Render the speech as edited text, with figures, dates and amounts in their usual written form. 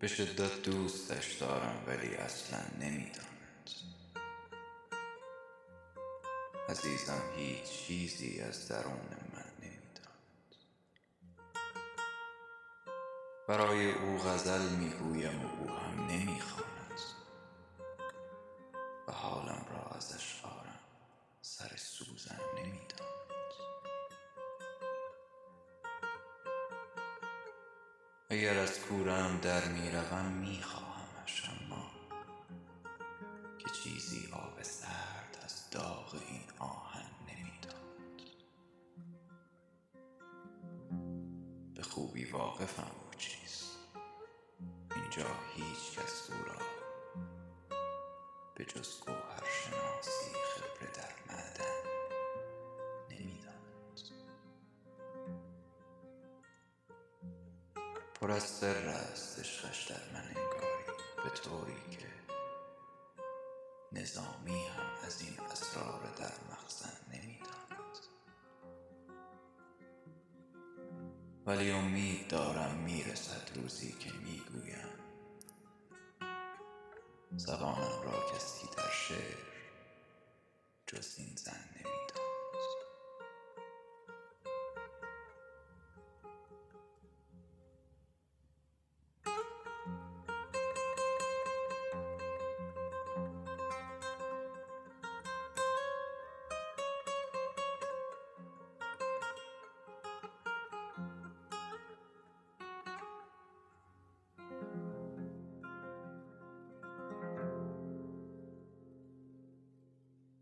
به شدت دوستش دارم ولی اصلا نمیداند. عزیزم هیچ چیزی از درون من نمیداند. برای او غزل میگویم و او هم نمیخواند و حالم را ازش آرم سر سوزن نمیداند. اگر از کورم در میروم میخواهمش، اما که چیزی آب سرد از داغ این آهن نمیداند. به خوبی واقفم او چیست. اینجا هیچ کس او را به جز گوهرشناسی خبره در معدن نمیداند. پر از سر است عشقش در من انگاری، به طوری که نظامی هم از این اسرار در مخزن نمیداند. ولی امید دارم میرسد روزی که میگویم زبانم را کسی در شعر جز این زن نمیداند.